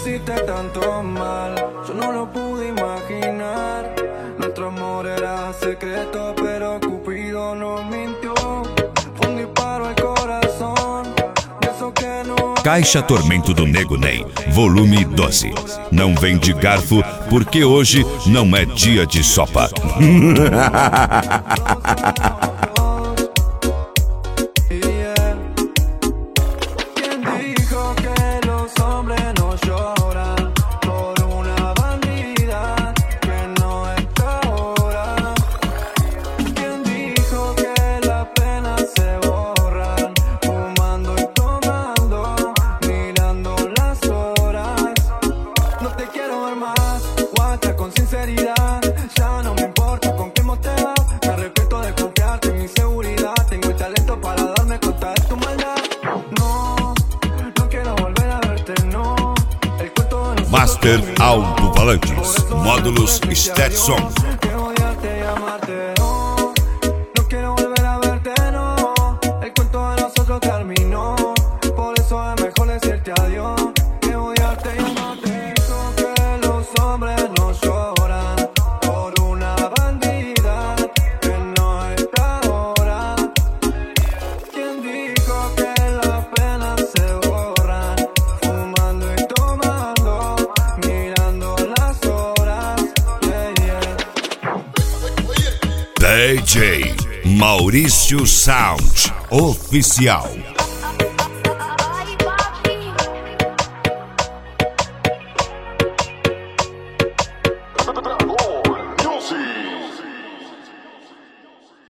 hiciste tanto mal, yo no lo pude imaginar. Nuestro amor era secreto, pero Cupido nos mintió. Fue un disparo al corazón, de eso que no. Caixa Tormento do Nego Ney, volume 12. Não vem de garfo, porque hoje não é dia de sopa. Con sinceridad, ya no me importa con quién te vas. Me arrepiento de confiarte en mi seguridad. Tengo el talento para darme cuenta de tu maldad. No, no quiero volver a verte, no. El cuento de Master Alto-Falantes, módulos Stetson. Que odiarte y amarte, no. No quiero volver a verte, no. El cuento de nosotros terminó. Por eso es mejor decirte adiós. Que odiarte y amarte. DJ Maurício Sound Oficial.